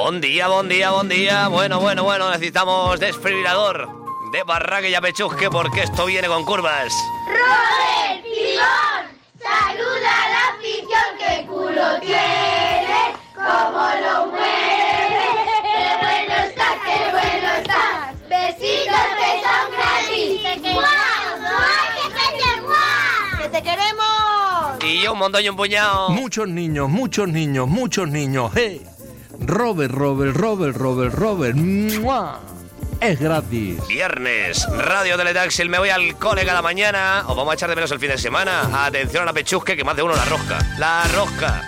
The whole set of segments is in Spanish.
Bon día, bon día, bon día. Bueno, necesitamos desfibrilador de Barraca y Apechusque porque esto viene con curvas. ¡Robert Pibón! ¡Saluda a la afición! ¡Qué culo tiene! ¡Cómo lo mueve! ¡Qué bueno está, qué bueno está! ¡Besitos que son gratis! ¡Guau! ¡Que te queremos! Y yo un montón y un puñado. Muchos niños. ¡Hey! Robert. ¡Mua! Es gratis. Viernes, Radio Teletaxi, me voy al cole cada mañana. Os vamos a echar de menos el fin de semana. Atención a la Pechusque, que más de uno la rosca. La rosca.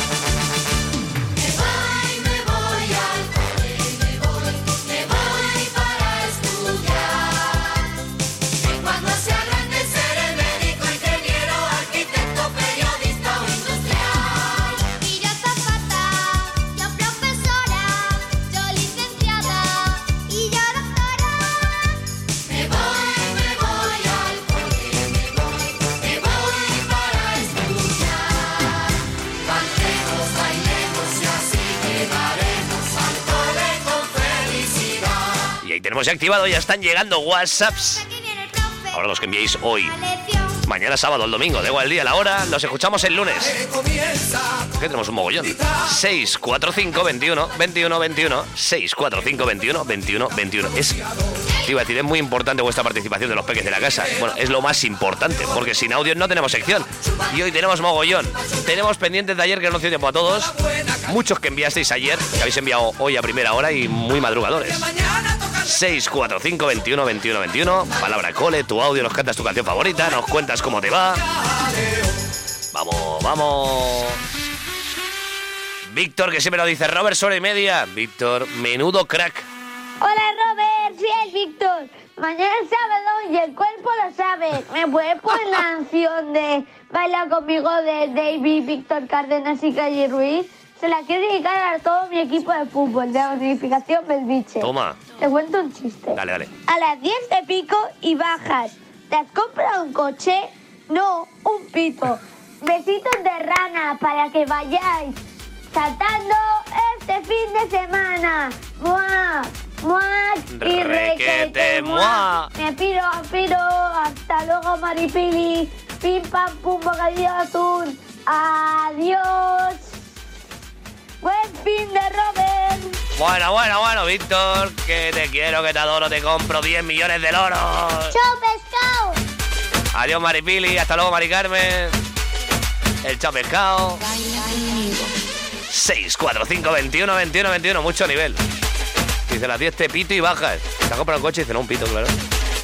Tenemos ya activado, ya están llegando WhatsApps. Ahora los que enviéis hoy, mañana sábado, el domingo, da igual el día, la hora, los escuchamos el lunes. Que tenemos un mogollón. 645 21 21 21 645 21 21 21. Es, iba a decir, es muy importante vuestra participación de los peques de la casa. Bueno, es lo más importante, porque sin audio no tenemos sección. Y hoy tenemos mogollón. Tenemos pendientes de ayer que no dio tiempo a todos. Muchos que enviasteis ayer, que habéis enviado hoy a primera hora y muy madrugadores. 645 21 21 21. Palabra cole, tu audio, nos cantas tu canción favorita, nos cuentas cómo te va. Vamos. Víctor, que siempre lo dice, Robert, sobre y media. Víctor, menudo crack. Hola Robert, sí es Víctor. Mañana es sábado y el cuerpo lo sabe. ¿Me puedes poner la canción de Baila conmigo de David, Víctor Cárdenas y Calle Ruiz? Se la quiero dedicar a todo mi equipo de fútbol de la Unificación Belviche. Toma. Te cuento un chiste. Dale. A las 10 te pico y bajas. ¿Te has comprado un coche? No, un pito. Besitos de rana para que vayáis saltando este fin de semana. ¡Mua! ¡Mua! Y requete mua. Me piro. Hasta luego, Maripili. Pim, pam, pum, bocadillo azul. Adiós. Buen fin de Robert. Bueno, Víctor, que te quiero, que te adoro, te compro 10 millones de loros. ¡Chao, pescado! Adiós, Maripili, hasta luego, Mari Carmen. El chao pescado. 645 21 21 21, mucho nivel. Dice, las 10 te pito y bajas. Te has comprado un coche y dice, no, un pito, claro.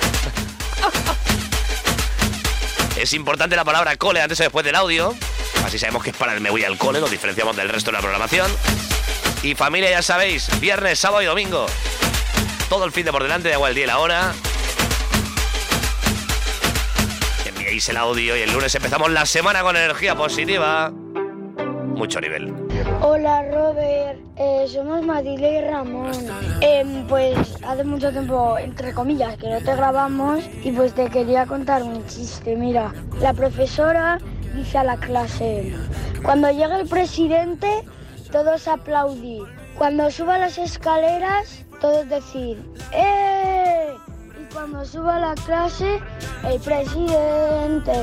Es importante la palabra cole antes o después del audio. Así sabemos que es para el me voy al cole, nos diferenciamos del resto de la programación. Y familia, ya sabéis, viernes, sábado y domingo. Todo el fin de por delante, da igual el día y la hora. Enviéis el audio y el lunes empezamos la semana con energía positiva. Mucho nivel. Hola Robert, somos Matilde y Ramón. Pues hace mucho tiempo, entre comillas, que no te grabamos y pues te quería contar un chiste. Mira, la profesora dice a la clase: cuando llegue el presidente, todos aplaudir. Cuando suba las escaleras, todos decir ¡eh! Y cuando suba a la clase, el presidente.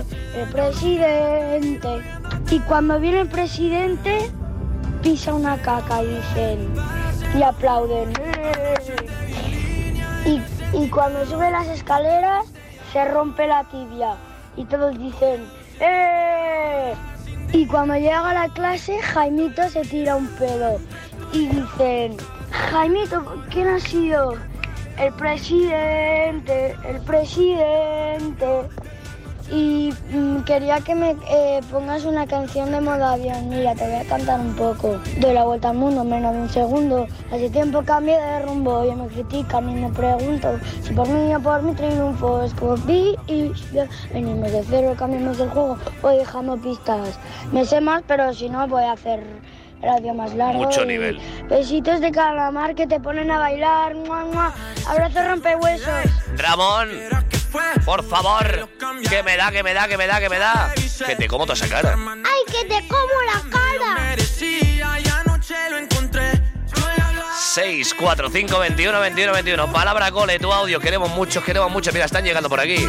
Y cuando viene el presidente, pisa una caca y dicen y aplauden. Y cuando sube las escaleras, se rompe la tibia y todos dicen ¡eh! Y cuando llega a la clase, Jaimito se tira un pedo y dicen: Jaimito, ¿quién ha sido? El presidente. Y quería que me pongas una canción de modo avión. Mira, te voy a cantar un poco. Doy la vuelta al mundo en menos de un segundo. Hace tiempo cambié de rumbo y me critican y me pregunto si por mí o por mi triunfo escogí y venimos de cero, cambiamos del juego. Voy dejando pistas. Me sé más, pero si no voy a hacer el audio más largo. Mucho nivel. Besitos de calamar que te ponen a bailar. ¡Mua, mua! Abrazo rompehuesos. Ramón, por favor, que me da. Que te como toda esa cara. ¡Ay, que te como la cara! Ya anoche lo encontré. 645 21 21 21. Palabra cole, tu audio. Queremos muchos. Mira, están llegando por aquí.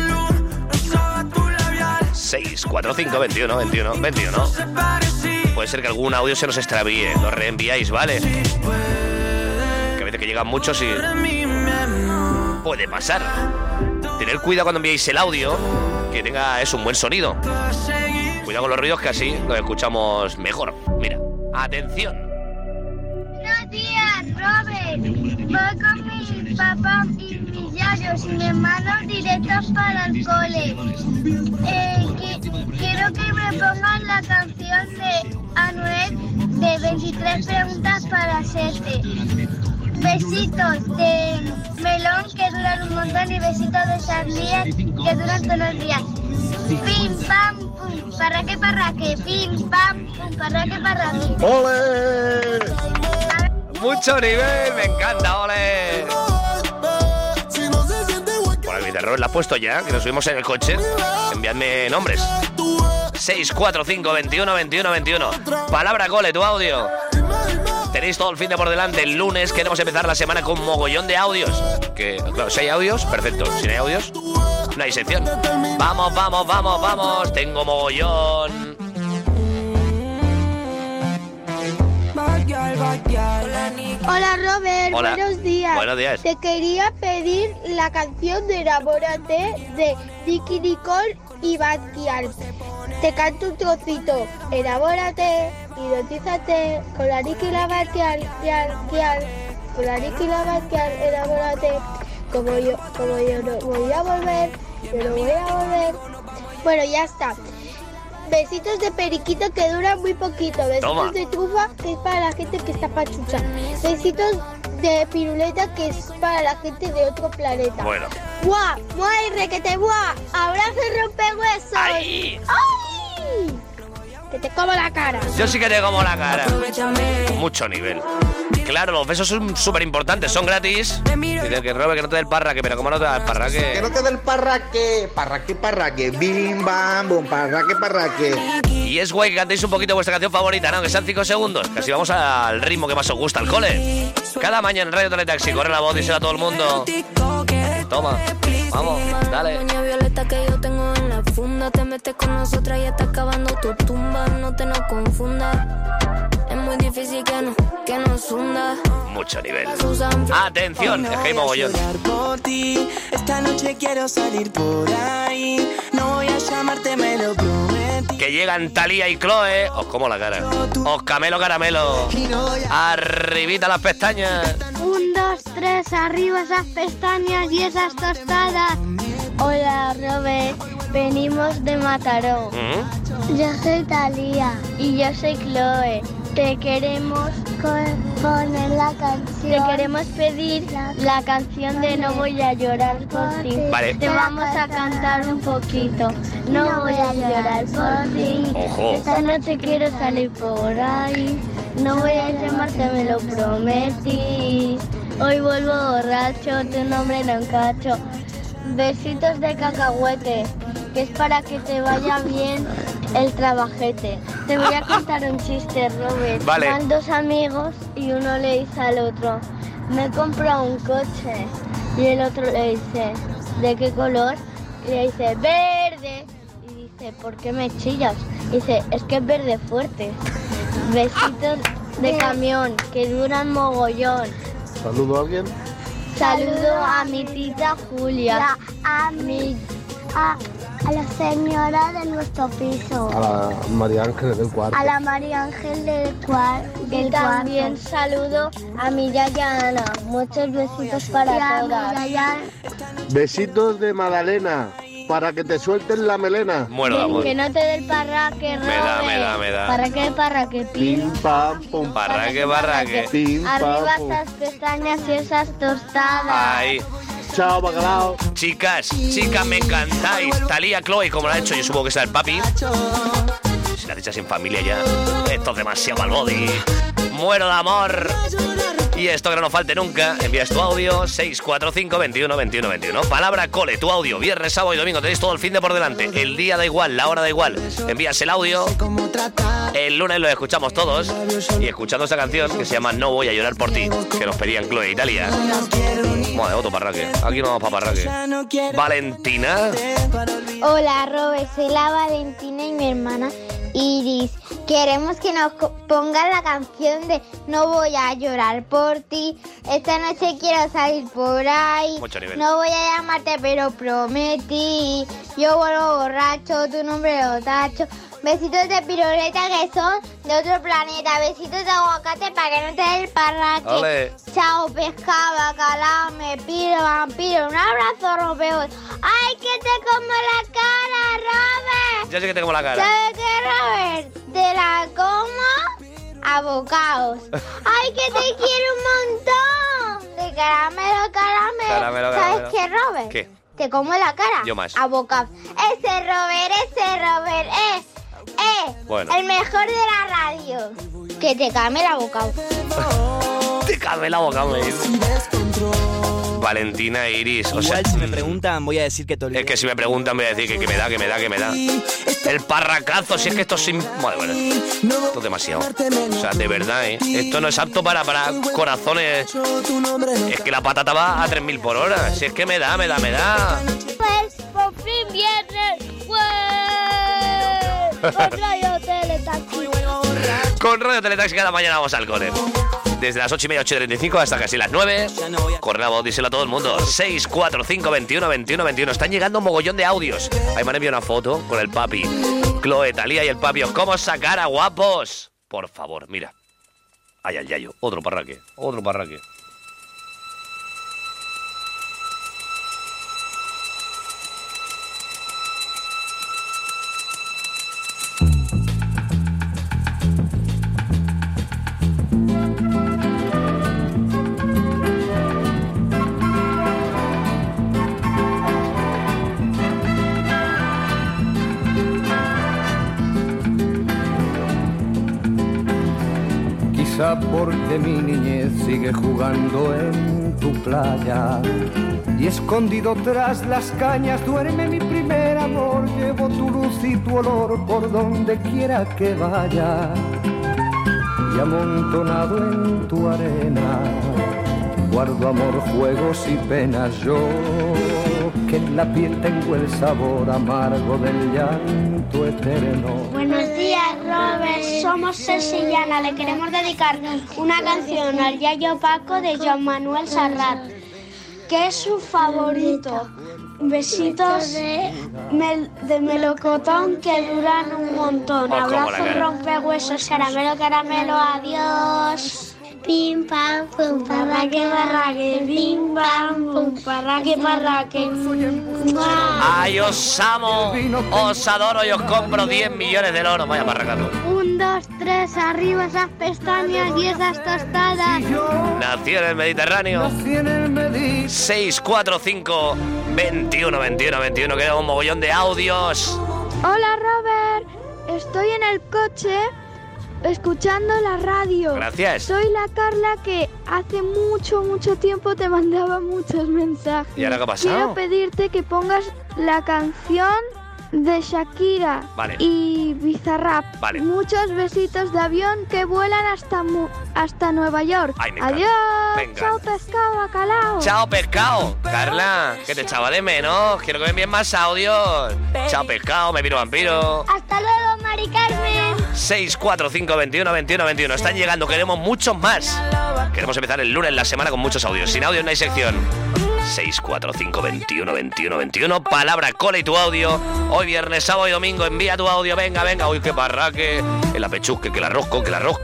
645 21 21 21. Puede ser que algún audio se nos extravíe. Lo reenviáis, ¿vale? Que a veces que llegan muchos y... puede pasar. Tener cuidado cuando enviáis el audio, que tenga un buen sonido. Cuidado con los ruidos, que así lo escuchamos mejor. Mira, atención. Buenos días, Robert. Voy con mi papá y mis yayos y mis hermanos directos para el cole. Quiero que me pongan la canción de Anuel de 23 preguntas para hacerte. Besitos de melón que duran un montón y besitos de sandía que duran todos los días. Pim, pam, pum, parraque, pim, pam, pum, parraque. ¡Ole! Mucho nivel, me encanta, ole. Por el guitarrón la has puesto ya, que nos subimos en el coche. Enviadme nombres. 645 21 21 21. Palabra cole, tu audio. Tenéis todo el fin de por delante. El lunes queremos empezar la semana con mogollón de audios. Que, claro, si hay audios, perfecto. Si no hay audios, no hay sección. Vamos. Tengo mogollón. Hola, Robert. Hola. Buenos días. Buenos días. Te quería pedir la canción de Enamórate de Nicky Nicole y Bastián. Te canto un trocito. Enamórate, hipnotízate con la Nicky y la Bastián, con la Nicky y la Bastián, enamórate. Como yo no voy a volver, yo no voy a volver. Bueno, ya está. Besitos de periquito que duran muy poquito. Besitos Toma. de trufa que es para la gente que está pachucha. Besitos de piruleta que es para la gente de otro planeta. Bueno. ¡Buah! ¡Muay, requete, buah! ¡Abrazo y rompehuesos! ¡Ay! ¡Ay! Que te como la cara. Yo sí que te como la cara. Mucho nivel. Claro, los besos son súper importantes, son gratis. Dice que Robert, que no te dé el parraque, pero como no te da el parraque. Que no te dé el parraque, bim bam bum, parraque. Y es guay que cantéis un poquito vuestra canción favorita, ¿no? Que sean 5 segundos. Que así vamos al ritmo que más os gusta, al cole. Cada mañana en Radio Teletaxi, corre la voz, díselo a todo el mundo. Toma, vamos, dale. Doña Violeta que yo tengo en la funda, te metes con nosotras y está acabando tu tumba, no te nos confundas. Es muy difícil que nos hunda. Mucho nivel. Atención, es que hay mogollón. Esta noche quiero salir por ahí. No voy a llamarte, me lo prometí. Que llegan Thalía y Chloe. Os como la cara. Os camelo caramelo. Arribita las pestañas. 1, 2, 3, arriba esas pestañas y esas tostadas. Hola, Robert. Venimos de Mataró. Yo soy Thalía y yo soy Chloe. Te queremos poner la canción. Te queremos pedir la canción de No voy a llorar por ti. Vale. Te vamos a cantar un poquito. No voy a llorar por ti. Ojo. Esta noche quiero salir por ahí. No voy a llamarte, me lo prometí. Hoy vuelvo borracho, tu nombre no encacho. Besitos de cacahuete, que es para que te vaya bien el trabajete. Te voy a contar un chiste, Robert. Vale. Van 2 amigos y uno le dice al otro: me he comprado un coche. Y el otro le dice: ¿de qué color? Y le dice: verde. Y dice: ¿por qué me chillas? Y dice: es que es verde fuerte. Besitos de camión, que duran mogollón. ¿Saludo a alguien? Saludo a mi tita Julia, a la señora de nuestro piso, A la María Ángel del cuarto. a la María Ángel del cuarto. Y también saludo a mi yaya Ana. Muchos besitos para todas. Besitos de Madalena, para que te suelten la melena. Muero de amor. Que no te dé el parraque, Robert. Me da. ¿Para qué parraque? Pim pam pum, Parraque. pim pam Arriba pum. esas pestañas y esas tostadas. Ay. Chao, bacalao. Chicas, me encantáis. Thalía, Chloe, como lo ha hecho, yo supongo que será el papi. Si la echas en familia ya, esto es demasiado al body. Muero de amor. Y Oye, esto que no nos falte nunca. Envías tu audio 645 21 21 21. Palabra cole, tu audio. Viernes, sábado y domingo. Tenéis todo el fin de por delante. El día da igual, la hora da igual. Envías el audio. El lunes lo escuchamos todos. Y escuchando esta canción que se llama No voy a llorar por ti, que nos pedían Chloe Italia. Madre, otro parraque. Aquí no vamos para parraque. Valentina. Hola, Robert, soy la Valentina y mi hermana Iris. Queremos que nos pongas la canción de No voy a llorar por ti. Esta noche quiero salir por ahí. Mucho nivel. No voy a llamarte, pero prometí. Yo vuelvo borracho, tu nombre lo tacho. Besitos de piruleta que son de otro planeta. Besitos de aguacate para que no te dé el parraque. Ole. Chao, pescado, bacalao, me piro, vampiro. Un abrazo, rompeos. ¡Ay, que te como la cara, Robert! Yo sé que te como la cara. ¿Sabes qué, Robert? Te la como a bocados. ¡Ay, que te quiero un montón! De caramelo, caramelo. ¿Sabes qué, Robert? ¿Qué? Te como la cara. Yo más. A bocados. Ese Robert es Bueno. el mejor de la radio. Que te came la boca. Te cabe la boca, hombre. Valentina e Iris. O sea, igual si me preguntan voy a decir que te olvidé. es que si me preguntan voy a decir que me da. El parracazo, si es que esto es sin... Bueno, esto es demasiado. O sea, de verdad, ¿eh? Esto no es apto para corazones. Es que la patata va a 3000 por hora. Si es que me da. Pues por fin viernes. Con Radio Teletaxi. Con Radio Teletaxi cada mañana vamos al cole. Desde las 8:30, 8:35 hasta casi las 9. Corre la voz, díselo a todo el mundo. 645 21 21 21. Están llegando un mogollón de audios. Ahí me han enviado una foto con el papi. Chloe, Talía y el papi. ¿Cómo sacar a guapos? Por favor, mira. Ay, al yayo. Otro parraque. Quizá porque mi niñez sigue jugando en tu playa y escondido tras las cañas duerme mi primer amor. Llevo tu luz y tu olor por donde quiera que vaya y amontonado en tu arena guardo amor, juegos y penas. Yo que en la piel tengo el sabor amargo del llanto eterno. Buenos días, Robert. Somos Ceciliana. Le queremos dedicar una canción al Yayo Paco de Joan Manuel Serrat, que es su favorito. Besitos de melocotón que duran un montón. Abrazo, rompehuesos, caramelo, caramelo, adiós. Pim pam pum parraque parraque, pim pam pum parraque parraque. Ay, os amo, os adoro y os compro 10 millones de oro. Vaya parracazo. 1, 2, 3, arriba esas pestañas y esas tostadas. Nació en el Mediterráneo. 645 21 21 21. Queda un mogollón de audios. Hola, Robert. Estoy en el coche escuchando la radio. Gracias. Soy la Carla que hace mucho tiempo te mandaba muchos mensajes. ¿Y ahora qué ha pasado? Quiero pedirte que pongas la canción de Shakira y Bizarrap. Vale. Muchos besitos de avión que vuelan hasta Nueva York. Ay, me encanta. Adiós. Me encanta. Chao, pescado, bacalao. Chao, pescado. Carla, que te echaba de menos. Quiero que me envíen más audios. Chao, pescado, me viro vampiro. Hasta luego, Mari Carmen. 645 21 21 21. Están llegando, queremos muchos más. Queremos empezar el lunes la semana con muchos audios. Sin audio no hay sección. 645 21 21 21. Palabra cole y tu audio. Hoy viernes, sábado y domingo. Envía tu audio. Venga. Uy, qué parraque. El apechusque, que la rosco.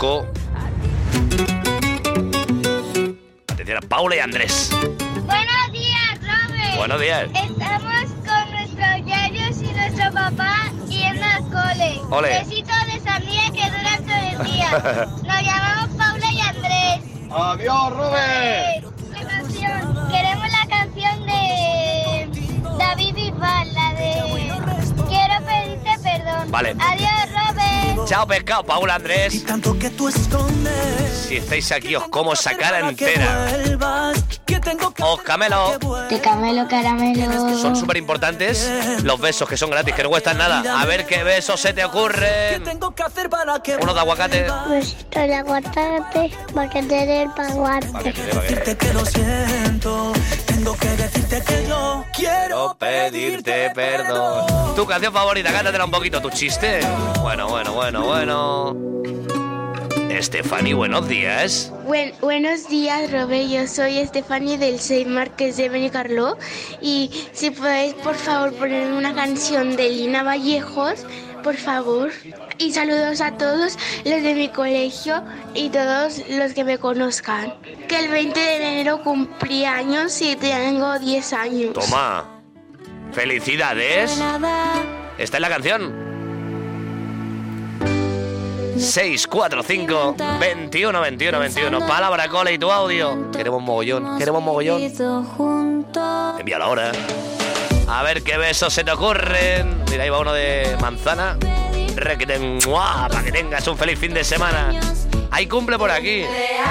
Atención a Paula y Andrés. Buenos días, Robert. Buenos días. Estamos con nuestros yayos y nuestro papá yendo al cole. Ole. Besitos de sandía que duran todo el día. Nos llamamos Paula y Andrés. Adiós, Robert. La canción. Queremos la canción de David Bisbal, la de Quiero pedirte perdón. Vale. Adiós, Robert. Chao, pescado. Paula, Andrés. Y tanto que tú escondes. Si estáis aquí, os como esa cara entera. Os camelo. Te camelo, caramelo. Son súper importantes los besos, que son gratis, que no cuestan nada. A ver qué besos se te ocurren. Uno de aguacate. Besito de aguacate, paquete del paguate. Decirte que lo siento. Tengo que decirte que yo quiero pedirte perdón. Tu canción favorita, cántatela un poquito. Tu chiste. Bueno. Estefany, buenos días. Buenos días, Robert. Yo soy Estefany del Saint Marqués de Benicarló. Y si podéis, por favor, ponerme una canción de Lina Vallejos, por favor. Y saludos a todos los de mi colegio y todos los que me conozcan. Que el 20 de enero cumplí años y tengo 10 años. Toma. Felicidades. Esta es la canción. 645 21 21 21. Palabra Cole y tu audio. Queremos mogollón. Envíalo ahora. A ver qué besos se te ocurren. Mira, ahí va uno de manzana. Requeten, para que tengas un feliz fin de semana. Hay cumple por aquí.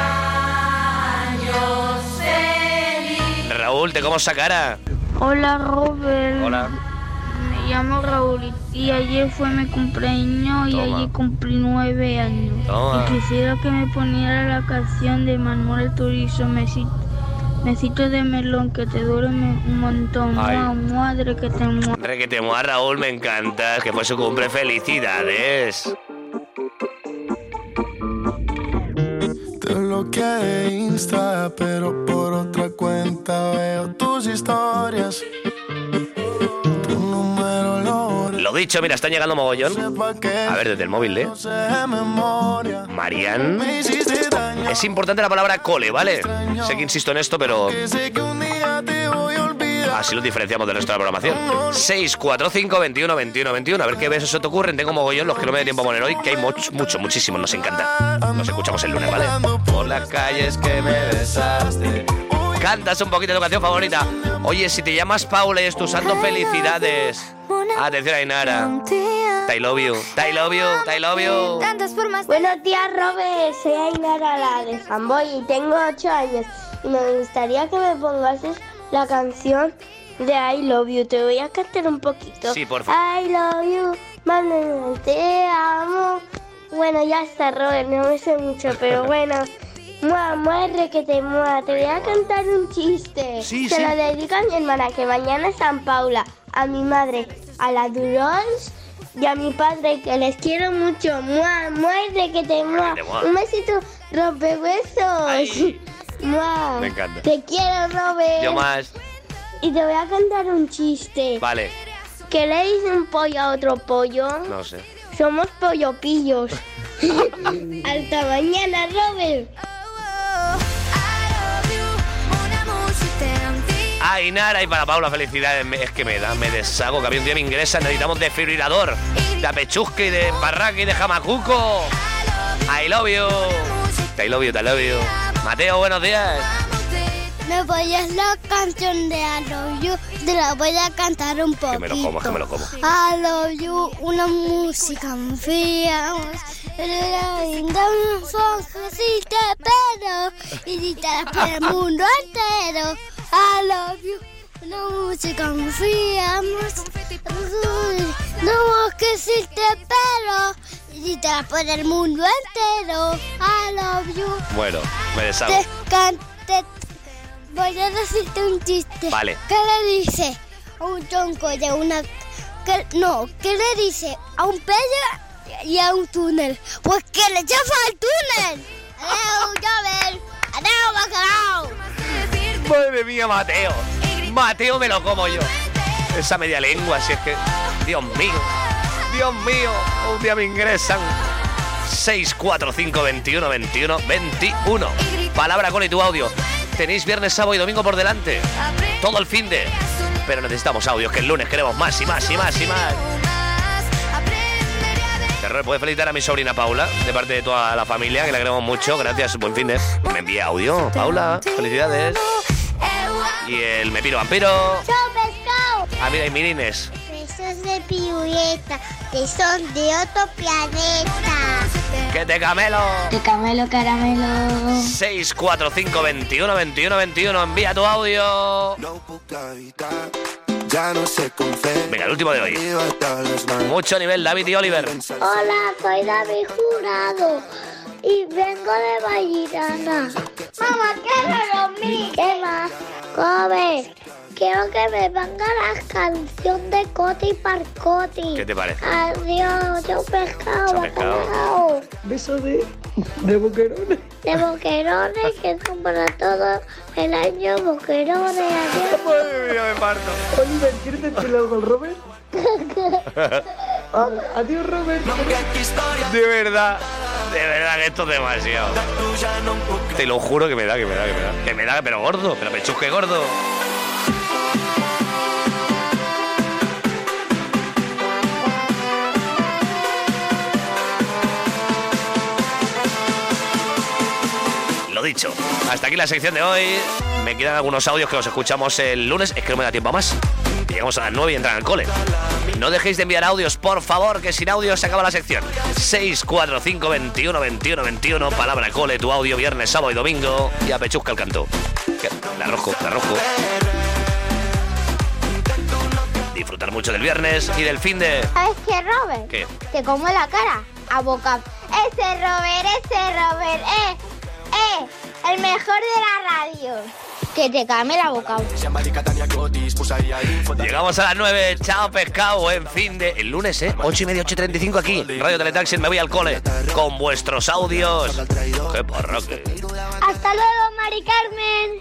Raúl, te como esa cara. Hola, Robert. Hola. Me llamo Raúl y ayer fue mi cumpleaños. Toma. Y ayer cumplí 9 años. Toma. Y quisiera que me poniera la canción de Manuel Turizo, Mesito de melón, que te dure un montón. Madre que te muera. Requete, Raúl, me encanta. Que fue su cumple. Felicidades. Te bloqueé de Insta, pero por otra cuenta veo tus historias. Tu número Lo dicho, mira, están llegando mogollón. A ver, desde el móvil, Marian. Es importante la palabra cole, ¿vale? Sé que insisto en esto, pero así lo diferenciamos del resto de la programación. 645 21 21 21. A ver qué besos se te ocurren. Tengo mogollón, los que no me dé tiempo a poner hoy, que hay muchísimos, nos encanta. Nos escuchamos el lunes, ¿vale? Por las calles que me besaste. Cantas un poquito de tu canción favorita. Oye, si te llamas Paula y es tu santo, felicidades. Atención, Ainara. I love you. I love you. I love you. Buenos días, Robert. Soy Ainara, la de Fanboy, y tengo 8 años. Y me gustaría que me pongases la canción de I love you. Te voy a cantar un poquito. Sí, por favor. I love you, mami, te amo. Bueno, ya está, Robert. No me sé mucho, pero bueno. Muerre que te muera. Te voy a cantar un chiste. Se lo dedico a mi hermana, que mañana es San Paula. A mi madre, a la Durons, y a mi padre, que les quiero mucho. Muerde que te muera. Un besito, rompehuesos. Me encanta. Te quiero, Robert. Yo más. Y te voy a cantar un chiste. Vale. ¿Qué le dice un pollo a otro pollo? No sé. Somos pollopillos. Hasta mañana, Robert. Ainara, y para Paula, felicidades. Es que me deshago, que había un día me ingresa. Necesitamos desfibrilador de apechusque y de barraca y de jamacuco. I love you. I love you, I love you. Mateo, buenos días. ¿Me pones la canción de I love you? Te la voy a cantar un poquito. Que me lo como. I love you, una música fría. Dame ojos y te espero. Y gritarás por el mundo entero. I love you, una música fría. No que si te espero. Y gritarás por el mundo entero. I love you. Bueno, me deshago. Voy a decirte un chiste. Vale. ¿Qué le dice a un tronco de una... ¿Qué le dice a un pelo y a un túnel? Pues que le chafa al túnel. Adeu, Jover. Adeu, bacalao. Madre mía, Mateo. Mateo me lo como yo. Esa media lengua, si es que... Dios mío. Un día me ingresan. 645 21 21 21. Palabra con y tu audio. Tenéis viernes, sábado y domingo por delante. Todo el fin de. Pero necesitamos audios, que el lunes queremos más y más y más y más. Terror, ¿puedes felicitar a mi sobrina Paula? De parte de toda la familia, que la queremos mucho. Gracias, buen fin de. Me envía audio, Paula. Felicidades. Y el Me Piro Vampiro. ¡Chao, pescado! Ah, mira, y Mirines. Besos de pirueta, que son de otro planeta. ¡Que te camelo! Te camelo caramelo. 645 21 21 21. Envía tu audio. Venga, el último de hoy. Mucho nivel, David y Oliver. Hola, soy David Jurado y vengo de Valladolid. Mamá, quiero dormir. ¿Qué más? Joven, quiero que me ponga la canción de Coti Parcoti. ¿Qué te parece? Adiós, yo pescado, bacalao. Beso de boquerones. De boquerones, que son para todo el año boquerones. Adiós. Me parto. Oliver, ¿quieres decirle algo al Robert? Adiós, Robert. De verdad que esto es demasiado. Te lo juro que me da, pero gordo, pero me chusque gordo. Lo dicho, hasta aquí la sección de hoy. Me quedan algunos audios que los escuchamos el lunes. Es que no me da tiempo a más. Llegamos a las 9 y entran al cole. No dejéis de enviar audios, por favor, que sin audio se acaba la sección. 645 21 21 21. Palabra cole, tu audio viernes, sábado y domingo. Y a Pechusca el canto. La rojo. Disfrutar mucho del viernes y del fin de... ¿Sabes qué, Robert? ¿Qué? Te como la cara a boca. Ese Robert, el mejor de la radio. Que te came la boca. Llegamos a las 9. Chao, pescado. Buen fin de... El lunes, 8:30, 8:35 aquí. Radio Teletaxi, me voy al cole. Con vuestros audios. ¡Qué porroque! Hasta luego, Mari Carmen.